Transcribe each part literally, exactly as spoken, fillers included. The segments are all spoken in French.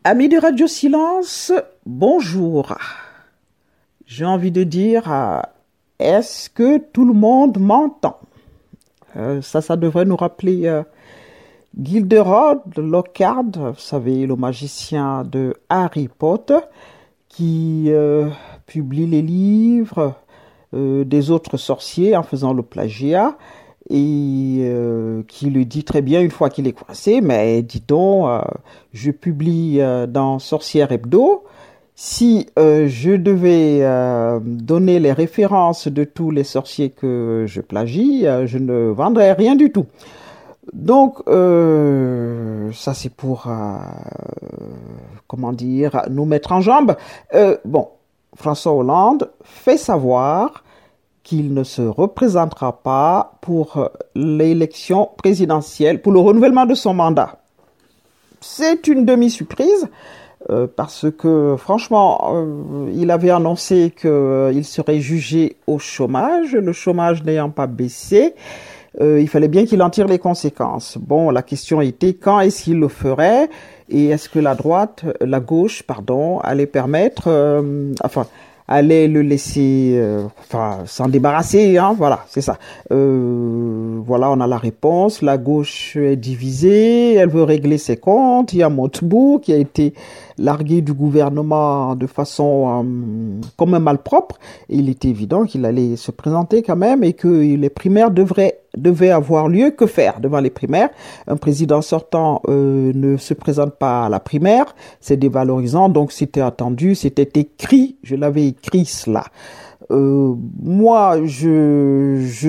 Amis de Radio Silence, bonjour. J'ai envie de dire, euh, est-ce que tout le monde m'entend? euh, Ça, ça devrait nous rappeler euh, Gilderoy Lockhart, vous savez, le magicien de Harry Potter, qui euh, publie les livres euh, des autres sorciers en faisant le plagiat, et euh, qui lui dit très bien une fois qu'il est coincé, mais dis donc, euh, je publie euh, dans Sorcière Hebdo, si euh, je devais euh, donner les références de tous les sorciers que je plagie, euh, je ne vendrais rien du tout. Donc, euh, ça c'est pour, euh, comment dire, nous mettre en jambe. Euh, bon, François Hollande fait savoir qu'il ne se représentera pas pour l'élection présidentielle, pour le renouvellement de son mandat. C'est une demi-surprise, euh, parce que franchement, euh, il avait annoncé qu'il euh, serait jugé au chômage, le chômage n'ayant pas baissé. Euh, il fallait bien qu'il en tire les conséquences. Bon, la question était quand est-ce qu'il le ferait et est-ce que la droite, la gauche, pardon, allait permettre, euh, enfin, allait le laisser, euh, enfin, s'en débarrasser, hein, voilà, c'est ça. Euh, voilà, on a la réponse. La gauche est divisée, elle veut régler ses comptes. Il y a Montebourg qui a été largué du gouvernement de façon euh, comme un malpropre. Et il était évident qu'il allait se présenter quand même et que les primaires devraient devait avoir lieu. Que faire devant les primaires? Un président sortant euh, ne se présente pas à la primaire, c'est dévalorisant, donc c'était attendu, c'était écrit, je l'avais écrit cela. Euh, moi, je, je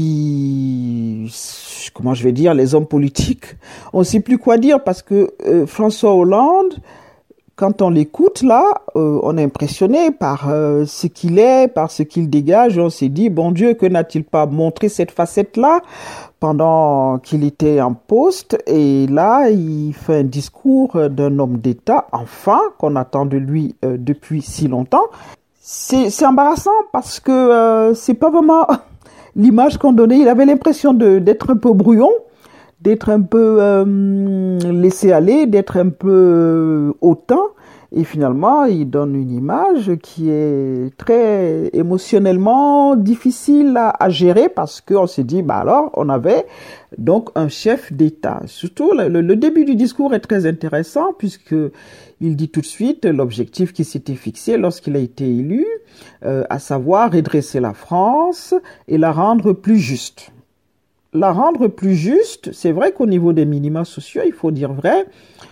suis, comment je vais dire, les hommes politiques, on ne sait plus quoi dire parce que euh, François Hollande, quand on l'écoute là, euh, on est impressionné par euh, ce qu'il est, par ce qu'il dégage. On s'est dit, bon Dieu, que n'a-t-il pas montré cette facette-là pendant qu'il était en poste? Et là, il fait un discours d'un homme d'État, enfin, qu'on attend de lui euh, depuis si longtemps. C'est, c'est embarrassant parce que euh, c'est pas vraiment l'image qu'on donnait. Il avait l'impression de, d'être un peu brouillon, d'être un peu euh, laissé aller, d'être un peu euh, hautain. Et finalement, il donne une image qui est très émotionnellement difficile à, à gérer parce qu'on s'est dit, bah alors, on avait donc un chef d'État. Surtout, le, le début du discours est très intéressant puisque il dit tout de suite l'objectif qui s'était fixé lorsqu'il a été élu, euh, à savoir redresser la France et la rendre plus juste. La rendre plus juste, c'est vrai qu'au niveau des minima sociaux, il faut dire vrai,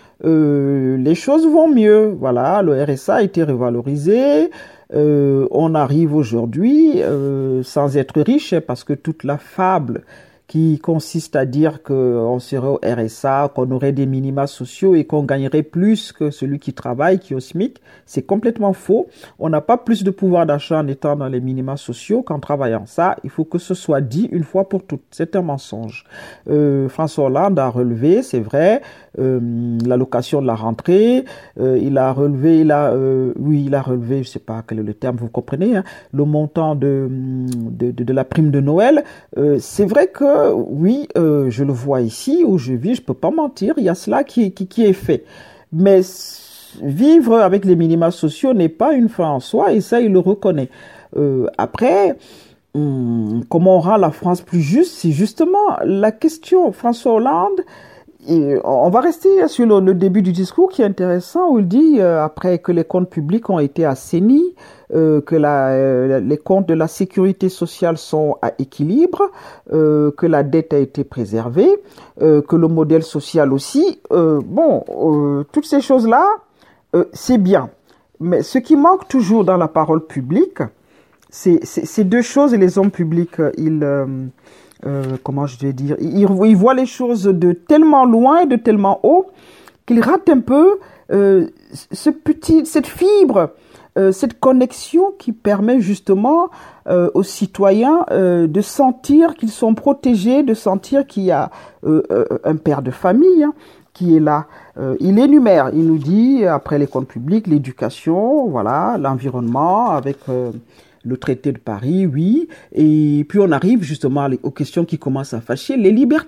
euh, les choses vont mieux. Voilà, le R S A a été revalorisé, euh, on arrive aujourd'hui euh, sans être riche, parce que toute la fable qui consiste à dire qu'on serait au R S A, qu'on aurait des minima sociaux et qu'on gagnerait plus que celui qui travaille, qui est au SMIC, c'est complètement faux. On n'a pas plus de pouvoir d'achat en étant dans les minima sociaux qu'en travaillant. Ça, il faut que ce soit dit une fois pour toutes. C'est un mensonge. Euh, François Hollande a relevé, c'est vrai, euh, l'allocation de la rentrée. Euh, il a relevé, il a, euh, oui, il a relevé, je sais pas quel est le terme, vous comprenez, hein, le montant de, de, de, de la prime de Noël. Euh, c'est vrai que oui, euh, je le vois ici où je vis, je peux pas mentir, il y a cela qui, qui, qui est fait. Mais vivre avec les minima sociaux n'est pas une fin en soi et ça, il le reconnaît. Euh, après, hum, comment on rend la France plus juste? C'est justement la question. François Hollande, et on va rester sur le, le début du discours qui est intéressant où il dit, euh, après que les comptes publics ont été assainis, euh, que la, euh, les comptes de la sécurité sociale sont à équilibre, euh, que la dette a été préservée, euh, que le modèle social aussi. Euh, bon, euh, toutes ces choses-là, euh, c'est bien. Mais ce qui manque toujours dans la parole publique, c'est, c'est, c'est deux choses. Et les hommes publics, ils... Euh, Euh, comment je vais dire, il, il voit les choses de tellement loin et de tellement haut qu'il rate un peu euh, ce petit, cette fibre, euh, cette connexion qui permet justement euh, aux citoyens euh, de sentir qu'ils sont protégés, de sentir qu'il y a euh, euh, un père de famille hein, qui est là. Euh, il énumère, il nous dit, après les comptes publics, l'éducation, voilà, l'environnement avec... Euh, le traité de Paris, oui, et puis on arrive justement aux questions qui commencent à fâcher, les libertés.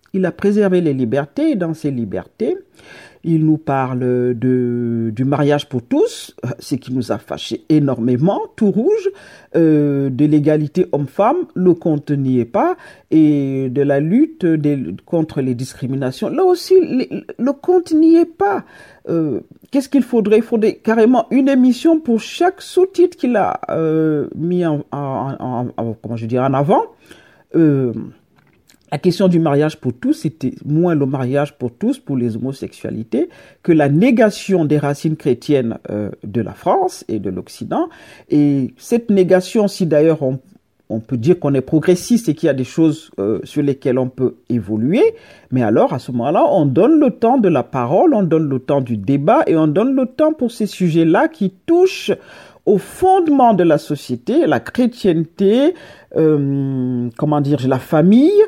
il a préservé les libertés et dans ces libertés, il nous parle de, du mariage pour tous, ce qui nous a fâché énormément, tout rouge, euh, de l'égalité homme-femme, le compte n'y est pas, et de la lutte des, contre les discriminations, là aussi, les, le compte n'y est pas. Euh, qu'est-ce qu'il faudrait? Il faudrait carrément une émission pour chaque sous-titre qu'il a euh, mis en, en, en, en, comment je dirais, en avant. Euh, La question du mariage pour tous, c'était moins le mariage pour tous, pour les homosexualités, que la négation des racines chrétiennes euh, de la France et de l'Occident. Et cette négation, si d'ailleurs on, on peut dire qu'on est progressiste et qu'il y a des choses euh, sur lesquelles on peut évoluer, mais alors à ce moment-là, on donne le temps de la parole, on donne le temps du débat et on donne le temps pour ces sujets-là qui touchent au fondement de la société, la chrétienté, euh, comment dire, la famille.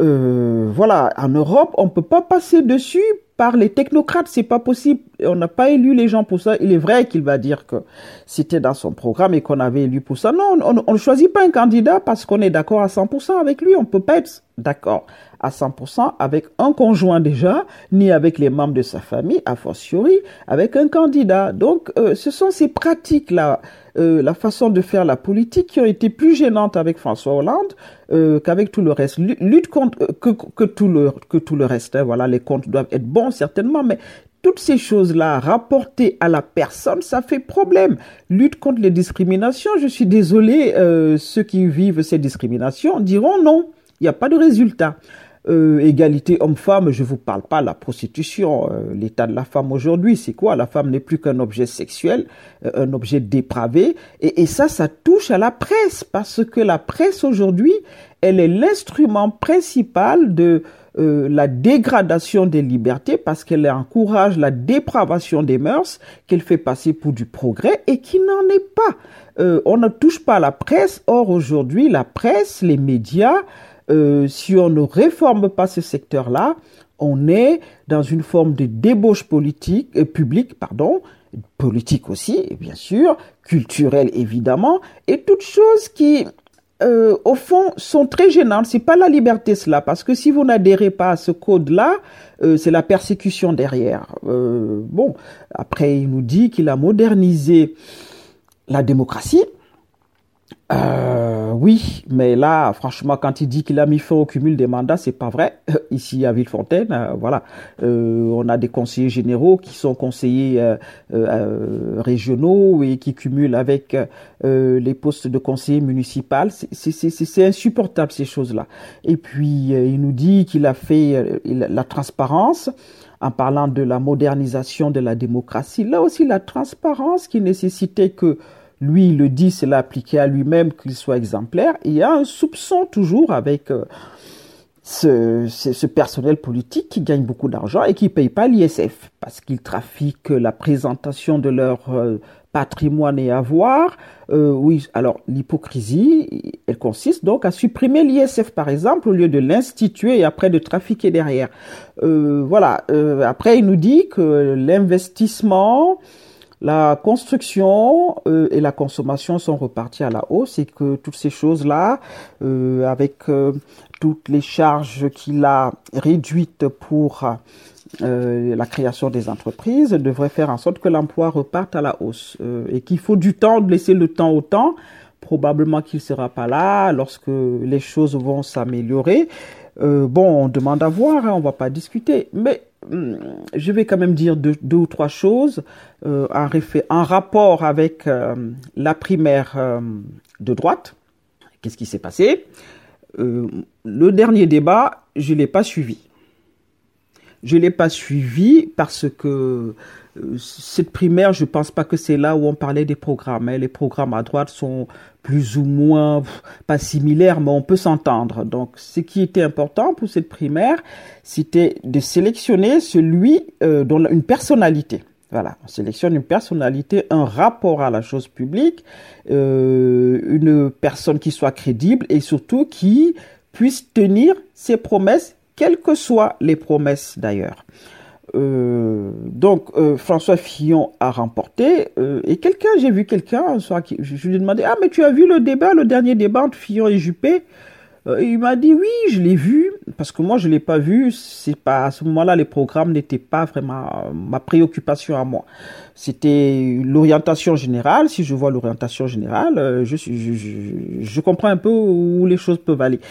Euh, voilà, en Europe, on peut pas passer dessus par les technocrates, c'est pas possible. On n'a pas élu les gens pour ça. Il est vrai qu'il va dire que c'était dans son programme et qu'on avait élu pour ça. Non, on ne choisit pas un candidat parce qu'on est d'accord à cent pour cent avec lui. On peut pas être d'accord à cent pour cent avec un conjoint déjà, ni avec les membres de sa famille, a fortiori avec un candidat. Donc, euh, ce sont ces pratiques-là, euh, la façon de faire la politique qui ont été plus gênantes avec François Hollande euh, qu'avec tout le reste. Lutte contre euh, que, que tout le que tout le reste. Hein, voilà, les comptes doivent être bons certainement, mais toutes ces choses-là rapportées à la personne, ça fait problème. Lutte contre les discriminations, je suis désolé, euh, ceux qui vivent ces discriminations diront non, il n'y a pas de résultat. Euh, égalité homme-femme, je vous parle pas de la prostitution. Euh, l'état de la femme aujourd'hui, c'est quoi? La femme n'est plus qu'un objet sexuel, euh, un objet dépravé. Et, et ça, ça touche à la presse, parce que la presse aujourd'hui, elle est l'instrument principal de euh, la dégradation des libertés, parce qu'elle encourage la dépravation des mœurs, qu'elle fait passer pour du progrès et qui n'en est pas. Euh, on ne touche pas à la presse. Or, aujourd'hui, la presse, les médias, Euh, si on ne réforme pas ce secteur-là, on est dans une forme de débauche politique, euh, publique, pardon, politique aussi, bien sûr, culturelle évidemment, et toutes choses qui, euh, au fond, sont très gênantes. C'est pas la liberté cela, parce que si vous n'adhérez pas à ce code-là, euh, c'est la persécution derrière. Euh, bon, après il nous dit qu'il a modernisé la démocratie. Euh, oui, mais là, franchement, quand il dit qu'il a mis fin au cumul des mandats, c'est pas vrai. Ici à Villefontaine, euh, voilà, euh, on a des conseillers généraux qui sont conseillers euh, euh, régionaux et qui cumulent avec euh, les postes de conseiller municipal. C'est, c'est, c'est, c'est insupportable ces choses-là. Et puis euh, il nous dit qu'il a fait euh, la transparence. En parlant de la modernisation de la démocratie, là aussi la transparence qui nécessitait que lui, il le dit, c'est l'appliquer à lui-même, qu'il soit exemplaire. Il y a un soupçon toujours avec euh, ce, ce, ce personnel politique qui gagne beaucoup d'argent et qui ne paye pas l'I S F parce qu'ils trafiquent la présentation de leur euh, patrimoine et avoirs. Euh, oui, alors l'hypocrisie, elle consiste donc à supprimer l'I S F, par exemple, au lieu de l'instituer et après de trafiquer derrière. Euh, voilà. Euh, après, il nous dit que l'investissement, la construction euh, et la consommation sont repartis à la hausse et que toutes ces choses-là, euh, avec euh, toutes les charges qu'il a réduites pour euh, la création des entreprises, devraient faire en sorte que l'emploi reparte à la hausse euh, et qu'il faut du temps, laisser le temps au temps. Probablement qu'il ne sera pas là lorsque les choses vont s'améliorer. Euh, bon, on demande à voir, hein, on ne va pas discuter, mais je vais quand même dire deux, deux ou trois choses euh, en, réfé- en rapport avec euh, la primaire euh, de droite. Qu'est-ce qui s'est passé? euh, Le dernier débat, je ne l'ai pas suivi. Je ne l'ai pas suivi parce que euh, cette primaire, je ne pense pas que c'est là où on parlait des programmes. Hein. Les programmes à droite sont plus ou moins, pff, pas similaires, mais on peut s'entendre. Donc, ce qui était important pour cette primaire, c'était de sélectionner celui euh, dont une personnalité. Voilà, on sélectionne une personnalité, un rapport à la chose publique, euh, une personne qui soit crédible et surtout qui puisse tenir ses promesses, quelles que soient les promesses d'ailleurs. Euh, donc euh, François Fillon a remporté euh, et quelqu'un, j'ai vu quelqu'un un soir qui, je, je lui ai demandé, ah mais tu as vu le débat, le dernier débat entre Fillon et Juppé? Euh, il m'a dit oui, je l'ai vu, parce que moi je l'ai pas vu. C'est pas à ce moment-là, les programmes n'étaient pas vraiment ma préoccupation à moi. C'était l'orientation générale. Si je vois l'orientation générale, euh, je, suis- je, je, je comprends un peu où les choses peuvent aller.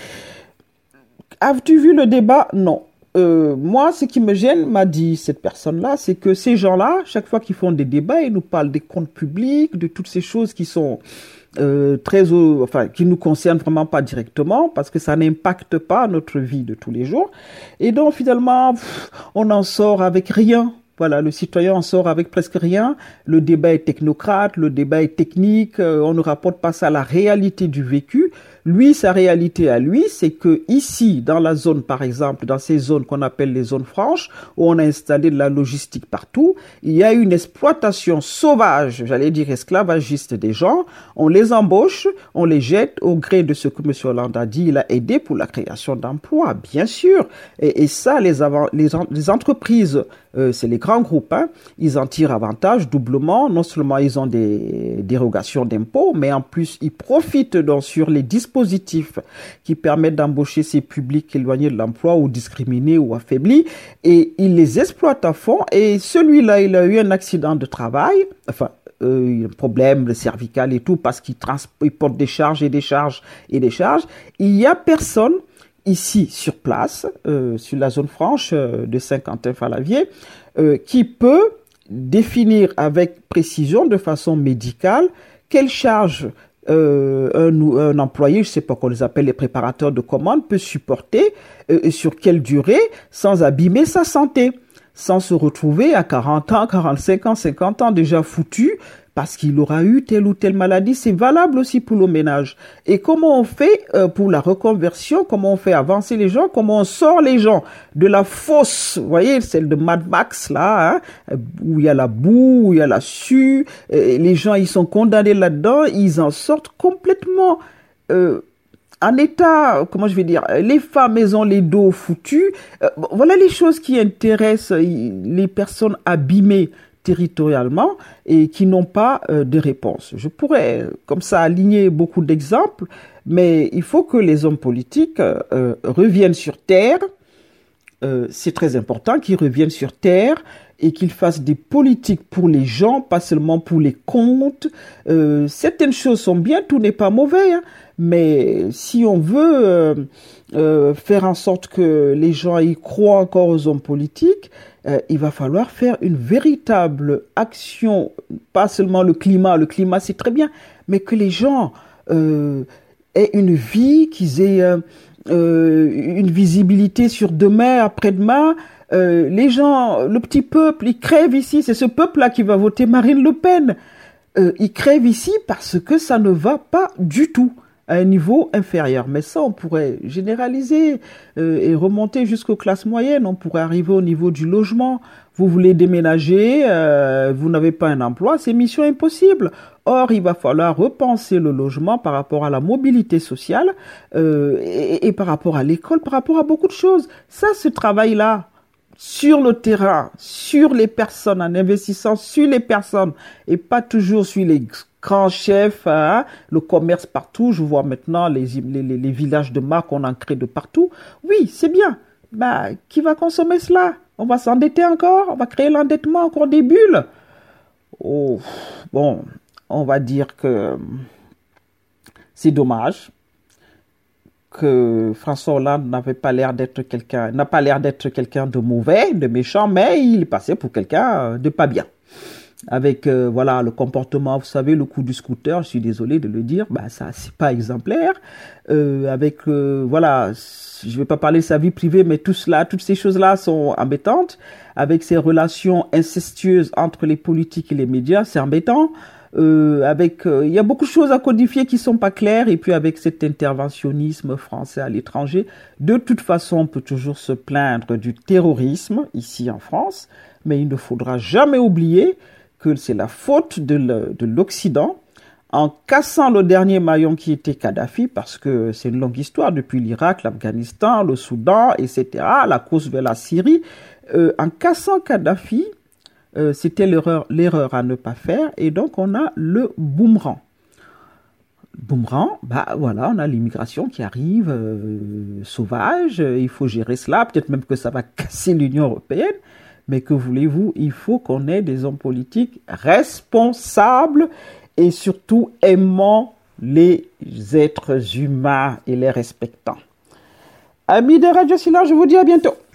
As-tu vu le débat? Non. Euh, moi, ce qui me gêne, m'a dit cette personne-là, c'est que ces gens-là, chaque fois qu'ils font des débats, ils nous parlent des comptes publics, de toutes ces choses qui sont euh, très, euh, enfin, qui nous concernent vraiment pas directement, parce que ça n'impacte pas notre vie de tous les jours. Et donc, finalement, pff, on en sort avec rien. Voilà, le citoyen en sort avec presque rien. Le débat est technocrate, le débat est technique. euh, on ne rapporte pas ça à la réalité du vécu. Lui, sa réalité à lui, c'est que ici, dans la zone, par exemple, dans ces zones qu'on appelle les zones franches, où on a installé de la logistique partout, il y a une exploitation sauvage, j'allais dire esclavagiste des gens. On les embauche, on les jette au gré de ce que M. Hollande a dit. Il a aidé pour la création d'emplois, bien sûr. Et, et ça, les, avant, les, les entreprises, euh, c'est les grands groupes, hein, ils en tirent avantage doublement. Non seulement ils ont des dérogations d'impôts, mais en plus, ils profitent donc sur les dispositifs qui permettent d'embaucher ces publics éloignés de l'emploi ou discriminés ou affaiblis, et ils les exploitent à fond. Et celui-là, il a eu un accident de travail, enfin, euh, un problème cervical et tout, parce qu'il transporte des charges et des charges et des charges. Il y a personne ici sur place, euh, sur la zone franche euh, de Saint-Quentin-Fallavier, euh, qui peut définir avec précision, de façon médicale, quelle charge euh, un, un employé, je sais pas qu'on les appelle les préparateurs de commandes, peut supporter euh, et sur quelle durée, sans abîmer sa santé, sans se retrouver à quarante ans, quarante-cinq ans, cinquante ans déjà foutu parce qu'il aura eu telle ou telle maladie. C'est valable aussi pour le ménage. Et comment on fait euh, pour la reconversion? Comment on fait avancer les gens? Comment on sort les gens de la fosse, vous voyez, celle de Mad Max là, hein, où il y a la boue, où il y a la suie, et les gens ils sont condamnés là-dedans, ils en sortent complètement euh, en état, comment je vais dire, les femmes, elles ont les dos foutus. Euh, voilà les choses qui intéressent les personnes abîmées territorialement et qui n'ont pas euh, de réponse. Je pourrais, comme ça, aligner beaucoup d'exemples, mais il faut que les hommes politiques euh, reviennent sur terre. Euh, c'est très important qu'ils reviennent sur terre et qu'ils fassent des politiques pour les gens, pas seulement pour les comptes. Euh, certaines choses sont bien, tout n'est pas mauvais, hein, mais si on veut euh, euh, faire en sorte que les gens y croient encore aux hommes politiques, euh, il va falloir faire une véritable action, pas seulement le climat, le climat c'est très bien, mais que les gens euh, aient une vie, qu'ils aient euh, euh, une visibilité sur demain, après-demain. Euh, les gens, le petit peuple, ils crèvent ici, c'est ce peuple-là qui va voter Marine Le Pen. Euh, ils crèvent ici parce que ça ne va pas du tout à un niveau inférieur. Mais ça, on pourrait généraliser euh, et remonter jusqu'aux classes moyennes. On pourrait arriver au niveau du logement. Vous voulez déménager, euh, vous n'avez pas un emploi, c'est mission impossible. Or, il va falloir repenser le logement par rapport à la mobilité sociale euh, et, et par rapport à l'école, par rapport à beaucoup de choses. Ça, ce travail-là, sur le terrain, sur les personnes, en investissant sur les personnes et pas toujours sur les grands chefs, hein, le commerce partout. Je vois maintenant les, les, les villages de marque, on en crée de partout. Oui, c'est bien. Bah, qui va consommer cela? On va s'endetter encore? On va créer l'endettement, encore des bulles? Oh, bon, on va dire que c'est dommage que François Hollande n'avait pas l'air d'être quelqu'un, n'a pas l'air d'être quelqu'un de mauvais, de méchant, mais il passait pour quelqu'un de pas bien. Avec euh, voilà le comportement, vous savez, le coup du scooter, je suis désolé de le dire, bah ça c'est pas exemplaire. Euh, avec euh, voilà, je vais pas parler de sa vie privée, mais tout cela, toutes ces choses-là sont embêtantes. Avec ces relations incestueuses entre les politiques et les médias, c'est embêtant. Euh, avec, euh, il y a beaucoup de choses à codifier qui sont pas claires, et puis avec cet interventionnisme français à l'étranger, de toute façon, on peut toujours se plaindre du terrorisme ici en France, mais il ne faudra jamais oublier que c'est la faute de, le, de l'Occident en cassant le dernier maillon qui était Kadhafi, parce que c'est une longue histoire depuis l'Irak, l'Afghanistan, le Soudan, et cetera, la course vers la Syrie. Euh, en cassant Kadhafi, Euh, c'était l'erreur, l'erreur à ne pas faire, et donc on a le boomerang. boomerang, bah voilà, on a l'immigration qui arrive euh, sauvage, il faut gérer cela, peut-être même que ça va casser l'Union européenne, mais que voulez-vous, il faut qu'on ait des hommes politiques responsables et surtout aimant les êtres humains et les respectant. Amis de Radio Silla, je vous dis à bientôt.